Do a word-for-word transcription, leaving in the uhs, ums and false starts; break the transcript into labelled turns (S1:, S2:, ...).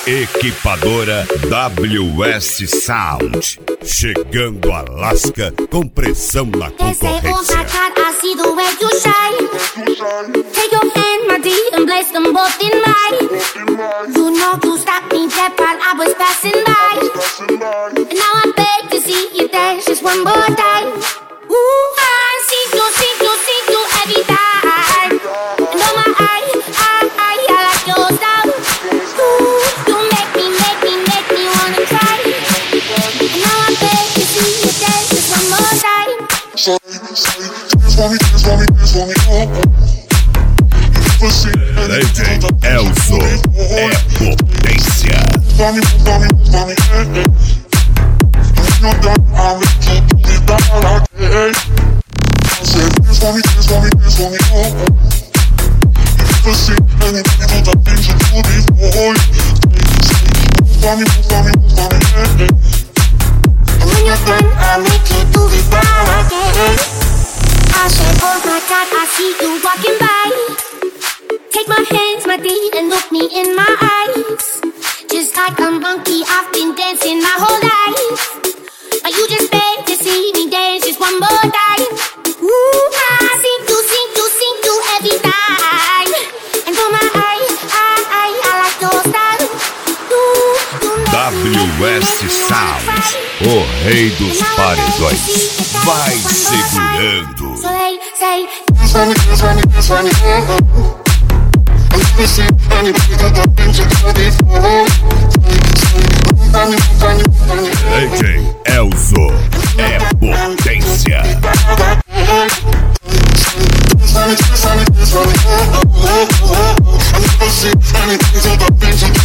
S1: Equipadora W S Sound, chegando a Alaska com pressão na concorrência.
S2: Take your hand, my D, and place them both in mine. You know you stopped me dead while I was passing by. And now I beg to see you dance just one more time. Ooh, I see you, see you, see you every time. And on my eye, I, I, I like your style. Ooh, you make me, make me, make me wanna cry. And now I beg to see you dance just one more time.
S3: Dance for me, dance for me, dance for me, oh.
S1: D J Elzo é potência.
S2: And when you're done, I'll make you do it down again. I said, oh my God, I see you walking by. Take my hands, my D, and look me in my eyes. Just like a monkey, I've been dancing my whole life. But you just beg to see me dance just one more time. Ooh, I sing to, sing to, sing to every time. And for my eye, I, I, I like your style. Ooh, you know
S1: W S Sound, o rei dos paredões. Vai segurando.
S2: So they say,
S3: dance for me, dance for me, dance for me, oh. D
S1: J Elzo é potência.
S3: I'm